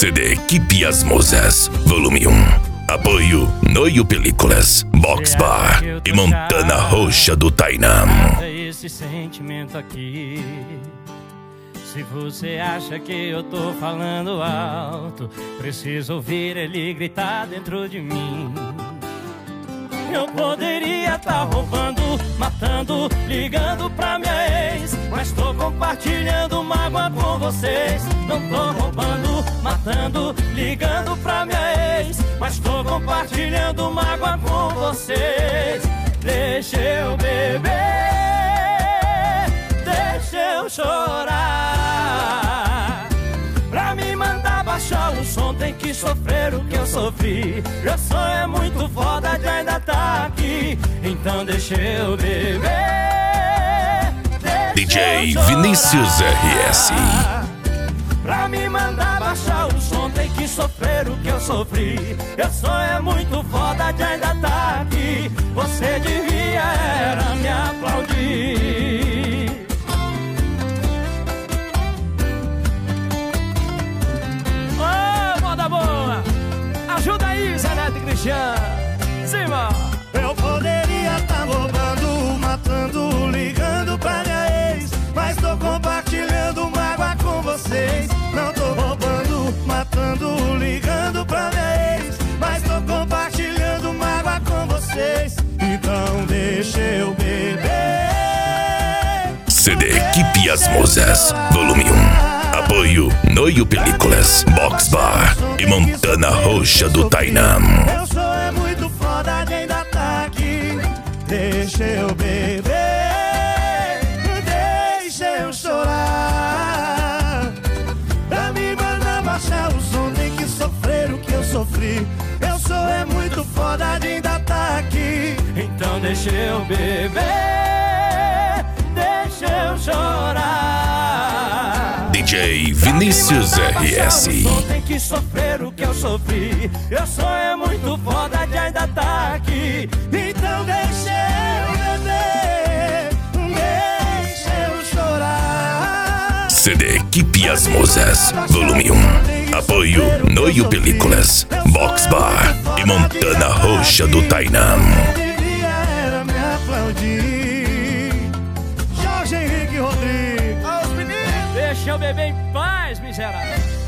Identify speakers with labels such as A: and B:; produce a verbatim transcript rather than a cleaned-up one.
A: C D Equipe As Musas, volume um. Apoio Noio Películas, Box Bar e Montana Roxa do Tainam.
B: Esse sentimento aqui. Se você acha que eu tô falando alto, preciso ouvir ele gritar dentro de mim. Eu poderia tá roubando, matando, ligando pra minha ex, mas tô compartilhando mágoa com vocês. Não tô roubando, matando, ligando pra minha ex, mas tô compartilhando mágoa com vocês. Deixa eu beber, deixa eu chorar. Pra me mandar baixar o som tem que sofrer o que eu sofri. Meu sonho é muito foda de ainda tá aqui, então deixa eu beber, deixa
A: D J
B: eu
A: Vinícius R S.
B: Pra me mandar baixar o som tem que sofrer o que eu sofri. Meu sonho é muito foda de ainda tá aqui, você devia era me aplaudir. Ô, moda boa, ajuda aí, Zé Neto e Cristiano. Cima.
C: Eu poderia tá roubando, matando, ligando pra minha ex, mas tô compartilhando mágoa com vocês. Não tô roubando, matando, ligando pra minha ex, mas tô compartilhando mágoa com vocês. Então deixa eu beber.
A: C D Equipe As Musas, volume um. Apoio Noio Películas, Box Bar e Montana Roxa do Tainam.
C: Meu sonho é muito foda de ainda tá aqui, deixa eu beber, deixa eu chorar. Pra me mandar baixar o som tem que sofrer o que eu sofri. Meu sonho é muito foda de ainda tá aqui,
B: então deixa eu beber, deixa eu chorar.
A: D J Vinícius R S.
B: Tem que sofrer o que eu sofri. Meu sonho é muito foda de ainda tá aqui,
C: então deixa eu beber, deixa eu chorar.
A: C D Equipe As Musas, volume um. Apoio Noio Películas, Box Bar e Montana Roxa do Tainam.
C: Devia era me aplaudir. Jorge Henrique Rodrigues.
B: deixa eu beber em paz, miserável.